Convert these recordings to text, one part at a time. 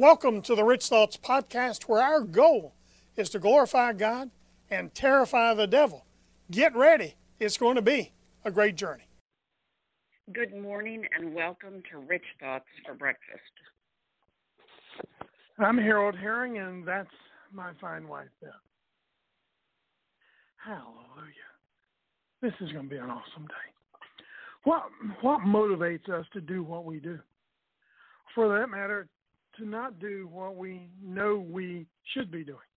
Welcome to the Rich Thoughts Podcast, where our goal is to glorify God and terrify the devil. Get ready. It's going to be a great journey. Good morning and welcome to Rich Thoughts for Breakfast. I'm Harold Herring, and that's my fine wife, Beth. Hallelujah. This is going to be an awesome day. What motivates us to do what we do? For that matter, to not do what we know we should be doing.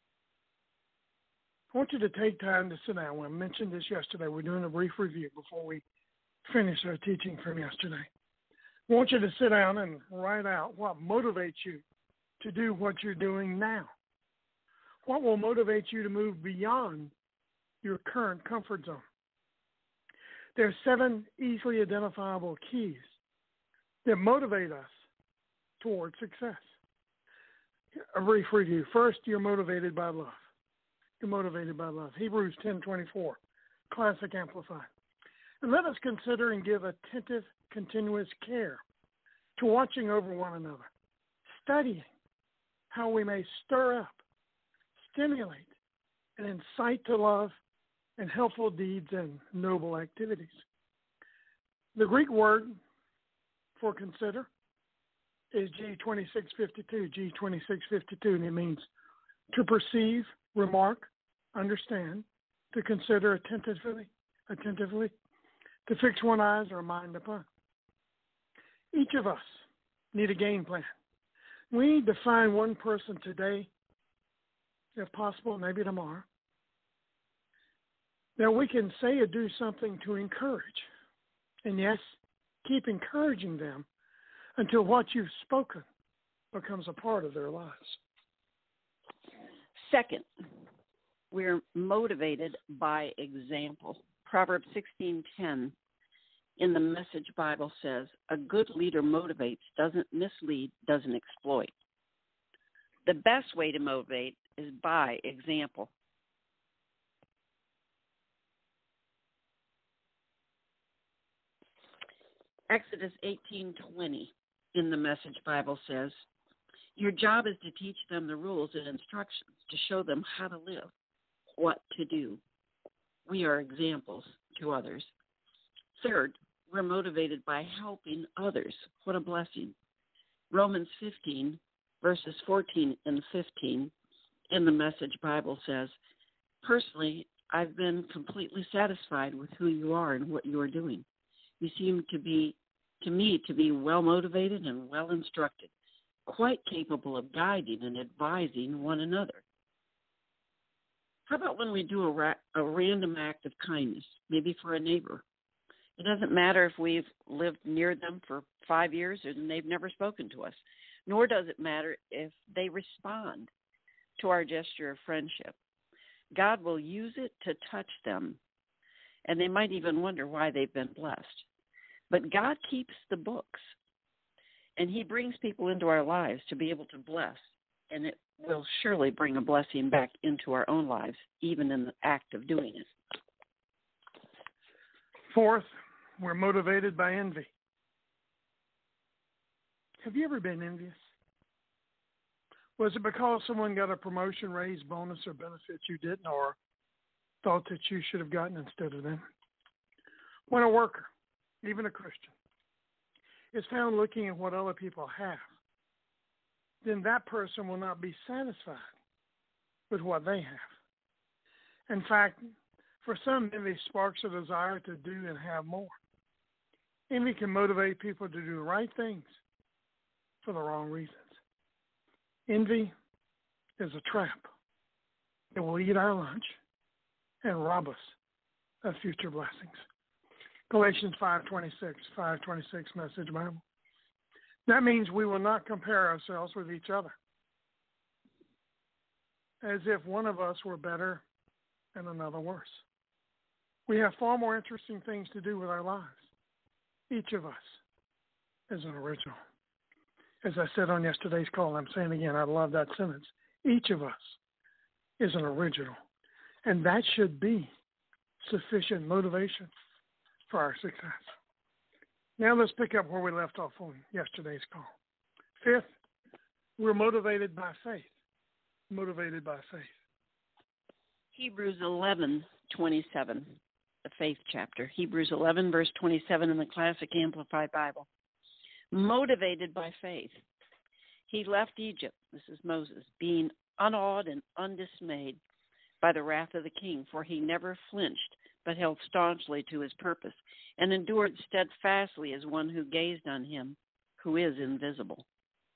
I want you to take time to sit down. I mentioned this yesterday. We're doing a brief review before we finish our teaching from yesterday. I want you to sit down and write out what motivates you to do what you're doing now. What will motivate you to move beyond your current comfort zone? There are 7 easily identifiable keys that motivate us toward success. A brief review. First, you're motivated by love. You're motivated by love. Hebrews 10:24, Classic Amplified. And let us consider and give attentive, continuous care to watching over one another, studying how we may stir up, stimulate, and incite to love and helpful deeds and noble activities. The Greek word for consider is G2652, G2652, and it means to perceive, remark, understand, to consider attentively, to fix one's eyes or mind upon. Each of us need a game plan. We need to find one person today, if possible, maybe tomorrow, that we can say or do something to encourage. And yes, keep encouraging them until what you've spoken becomes a part of their lives. Second, we're motivated by example. Proverbs 16:10 in the Message Bible says, a good leader motivates, doesn't mislead, doesn't exploit. The best way to motivate is by example. Exodus 18:20 in the Message Bible says, your job is to teach them the rules and instructions, to show them how to live, what to do. We are examples to others. Third, we're motivated by helping others. What a blessing. Romans 15, verses 14 and 15 in the Message Bible says, personally, I've been completely satisfied with who you are and what you are doing. You seem to me to be well motivated and well instructed, quite capable of guiding and advising one another. How about when we do a random act of kindness, maybe for a neighbor? It doesn't matter if we've lived near them for 5 years and they've never spoken to us, nor does it matter if they respond to our gesture of friendship. God will use it to touch them, and they might even wonder why they've been blessed. But God keeps the books, and he brings people into our lives to be able to bless, and it will surely bring a blessing back into our own lives, even in the act of doing it. Fourth, we're motivated by envy. Have you ever been envious? Was it because someone got a promotion, raise, bonus, or benefit you didn't, or thought that you should have gotten instead of them? When a worker, even a Christian, is found looking at what other people have, then that person will not be satisfied with what they have. In fact, for some, envy sparks a desire to do and have more. Envy can motivate people to do the right things for the wrong reasons. Envy is a trap that will eat our lunch and rob us of future blessings. Galatians 5:26 Message Bible. That means we will not compare ourselves with each other as if one of us were better and another worse. We have far more interesting things to do with our lives. Each of us is an original. As I said on yesterday's call, I'm saying again, I love that sentence. Each of us is an original. And that should be sufficient motivation for our success. Now let's pick up where we left off on yesterday's call. Fifth, We're motivated by faith. Motivated by faith. Hebrews 11:27, the faith chapter. Hebrews 11, verse 27 in the Classic Amplified Bible. Motivated by faith, he left Egypt, this is Moses, being unawed and undismayed by the wrath of the king, for he never flinched, but held staunchly to his purpose, and endured steadfastly as one who gazed on him who is invisible.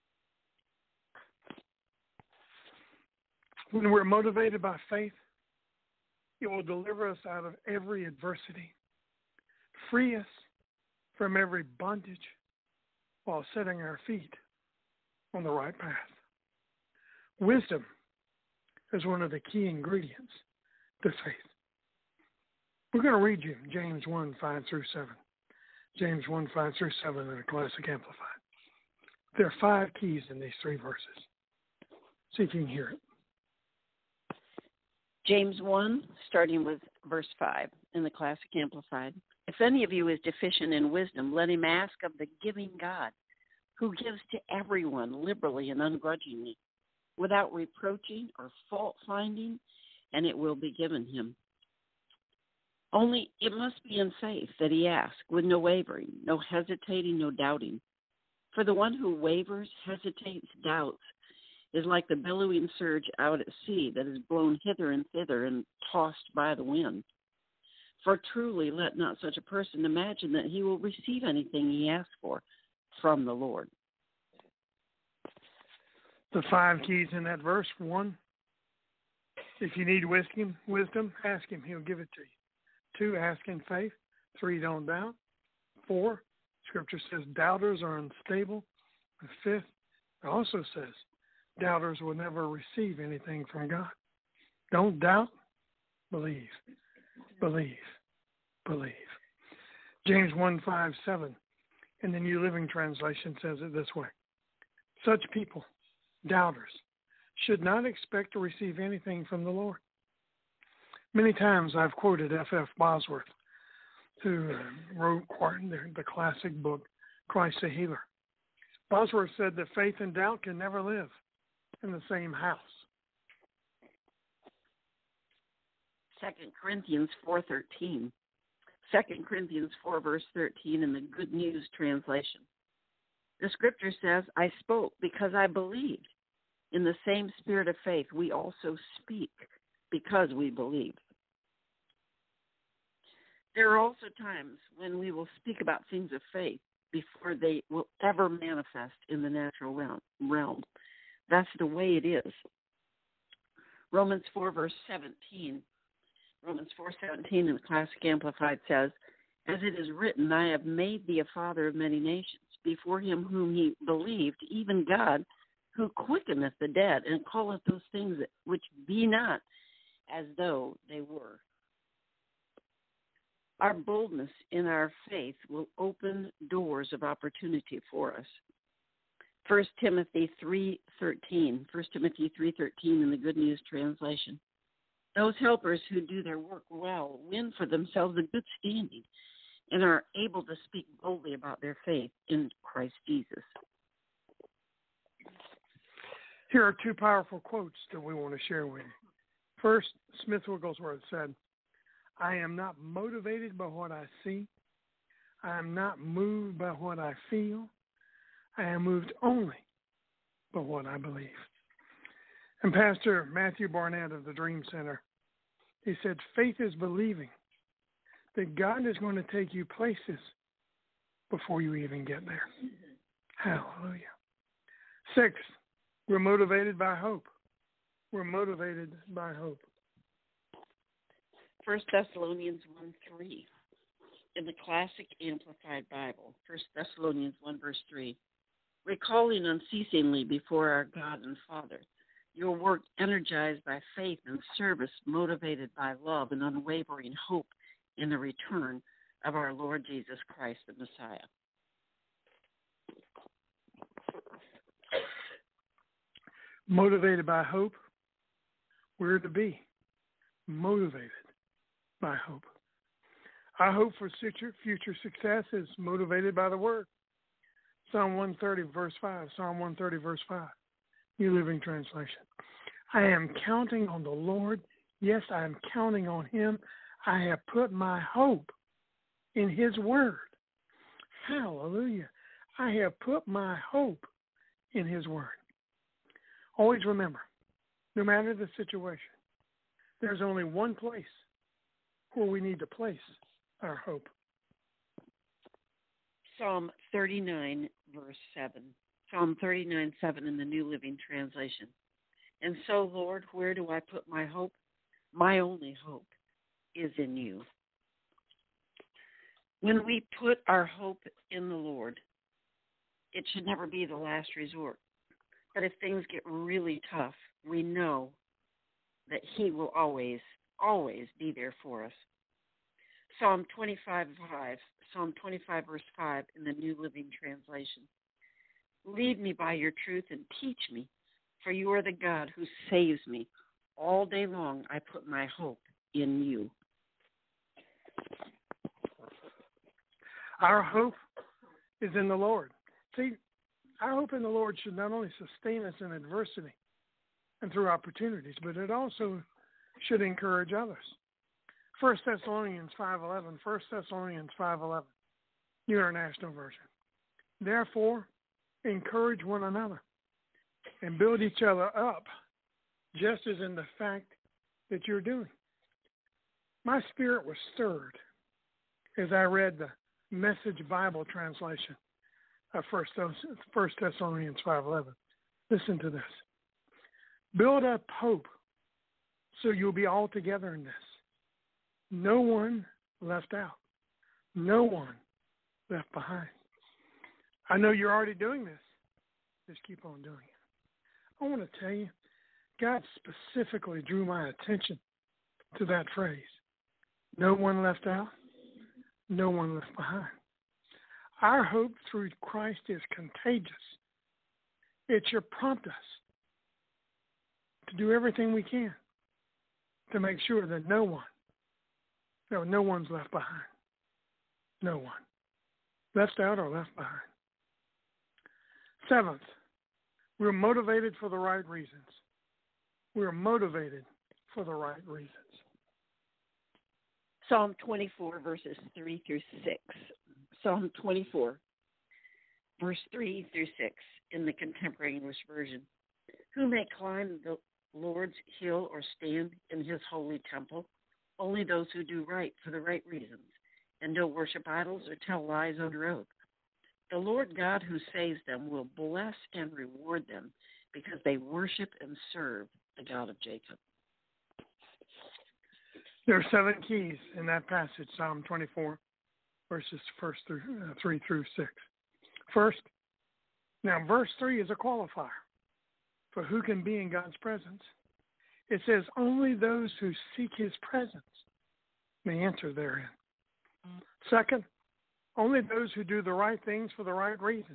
When we're motivated by faith, it will deliver us out of every adversity, free us from every bondage, while setting our feet on the right path. Wisdom is one of the key ingredients to faith. We're going to read you James 1, 5 through 7. James 1, 5 through 7 in the Classic Amplified. There are 5 keys in these 3 verses. See if you can hear it. James 1, starting with verse 5 in the Classic Amplified. If any of you is deficient in wisdom, let him ask of the giving God, who gives to everyone liberally and ungrudgingly, without reproaching or fault finding, and it will be given him. Only it must be in faith that he asks, with no wavering, no hesitating, no doubting. For the one who wavers, hesitates, doubts, is like the billowing surge out at sea that is blown hither and thither and tossed by the wind. For truly let not such a person imagine that he will receive anything he asks for from the Lord. The 5 keys in that verse. 1, if you need wisdom, ask him. He'll give it to you. 2, ask in faith. 3, don't doubt. 4, Scripture says doubters are unstable. And 5th, it also says doubters will never receive anything from God. Don't doubt, believe. Believe. Believe. James 1, 5, 7 in the New Living Translation says it this way. Such people, doubters, should not expect to receive anything from the Lord. Many times I've quoted F.F. Bosworth, who wrote the classic book, Christ the Healer. Bosworth said that faith and doubt can never live in the same house. 2 Corinthians 4:13. 2 Corinthians 4, verse 13 in the Good News translation. The scripture says, I spoke because I believed. In the same spirit of faith, we also speak because we believe. There are also times when we will speak about things of faith before they will ever manifest in the natural realm. That's the way it is. Romans 4, verse 17. Romans 4:17 in the Classic Amplified says, as it is written, I have made thee a father of many nations, before him whom he believed, even God, who quickeneth the dead, and calleth those things which be not as though they were. Our boldness in our faith will open doors of opportunity for us. 1 Timothy 3:13. 1 Timothy 3:13 in the Good News translation. Those helpers who do their work well win for themselves a good standing and are able to speak boldly about their faith in Christ Jesus. Here are 2 powerful quotes that we want to share with you. First, Smith Wigglesworth said, I am not motivated by what I see. I am not moved by what I feel. I am moved only by what I believe. And Pastor Matthew Barnett of the Dream Center, he said, faith is believing that God is going to take you places before you even get there. Hallelujah. 6, we're motivated by hope. We're motivated by hope. 1 Thessalonians 1:3 in the Classic Amplified Bible. 1 Thessalonians 1, verse 3. Recalling unceasingly before our God and Father, your work energized by faith and service, motivated by love and unwavering hope in the return of our Lord Jesus Christ, the Messiah. Motivated by hope, we're to be motivated by hope. Our hope for future success is motivated by the Word. Psalm 130, verse 5. Psalm 130, verse 5. New Living Translation. I am counting on the Lord. Yes, I am counting on Him. I have put my hope in His Word. Hallelujah. I have put my hope in His Word. Always remember, no matter the situation, there's only one place where we need to place our hope. Psalm 39, verse 7. Psalm 39, 7 in the New Living Translation. And so, Lord, where do I put my hope? My only hope is in you. When we put our hope in the Lord, it should never be the last resort. But if things get really tough, we know that He will always, always be there for us. Psalm 25, verse 5 in the New Living Translation. Lead me by your truth and teach me, for you are the God who saves me. All day long I put my hope in you. Our hope is in the Lord. See, our hope in the Lord should not only sustain us in adversity and through opportunities, but it also should encourage others. 1 Thessalonians 5:11, New International Version. Therefore, encourage one another and build each other up, just as in the fact that you're doing. My spirit was stirred as I read the Message Bible translation of 1 Thessalonians 5:11. Listen to this. Build up hope so you'll be all together in this. No one left out. No one left behind. I know you're already doing this. Just keep on doing it. I want to tell you, God specifically drew my attention to that phrase. No one left out. No one left behind. Our hope through Christ is contagious. It should prompt us to do everything we can to make sure that no one's left behind. No one. Left out or left behind. Seventh, we're motivated for the right reasons. We're motivated for the right reasons. Psalm 24, verses 3 through 6. Psalm 24, verse 3 through 6 in the Contemporary English Version. Who may climb the Lord's hill or stand in His holy temple? Only those who do right for the right reasons and don't worship idols or tell lies under oath. The Lord God who saves them will bless and reward them because they worship and serve the God of Jacob. There are 7 keys in that passage, Psalm 24, verses 3 through 6. First, now verse 3 is a qualifier for who can be in God's presence. It says, only those who seek His presence may enter therein. Second, only those who do the right things for the right reasons.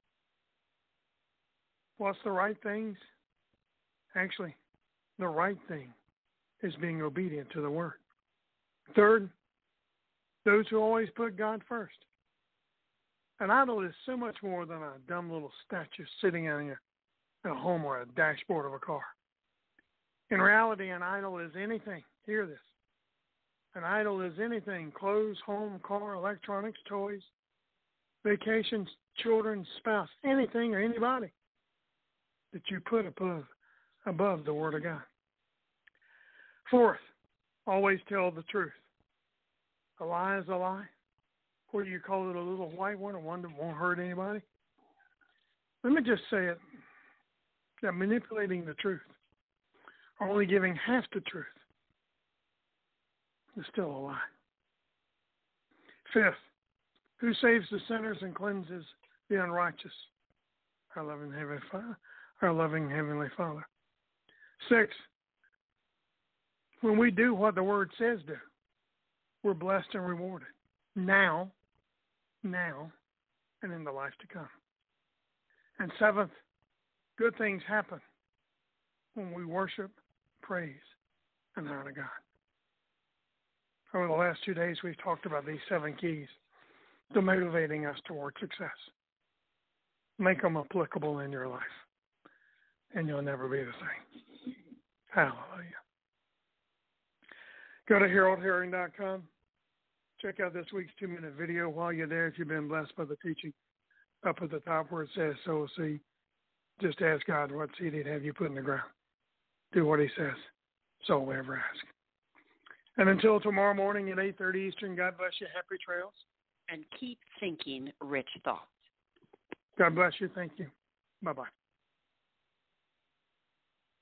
What's the right things? Actually, the right thing is being obedient to the Word. Third, those who always put God first. An idol is so much more than a dumb little statue sitting in a home or a dashboard of a car. In reality, an idol is anything. Hear this. An idol is anything: clothes, home, car, electronics, toys, vacations, children, spouse, anything or anybody that you put above the Word of God. Fourth, always tell the truth. A lie is a lie. Whether you call it a little white one or one that won't hurt anybody. Let me just say it, that manipulating the truth, or only giving half the truth, is still a lie. Fifth, who saves the sinners and cleanses the unrighteous? Our loving Heavenly Father. Sixth, when we do what the Word says do, we're blessed and rewarded. Now, and in the life to come. And seventh, good things happen when we worship, praise, and honor God. Over the last 2 days, we've talked about these 7 keys to motivating us toward success. Make them applicable in your life. and you'll never be the same. Hallelujah. Go to HaroldHerring.com. Check out this week's 2-minute video while you're there. If you've been blessed by the teaching, up at the top where it says sow a seed, just ask God what seed he'd have you put in the ground. Do what he says. So we ever ask. And until tomorrow morning at 8:30 Eastern, God bless you. Happy trails. And keep thinking rich thoughts. God bless you. Thank you. Bye-bye.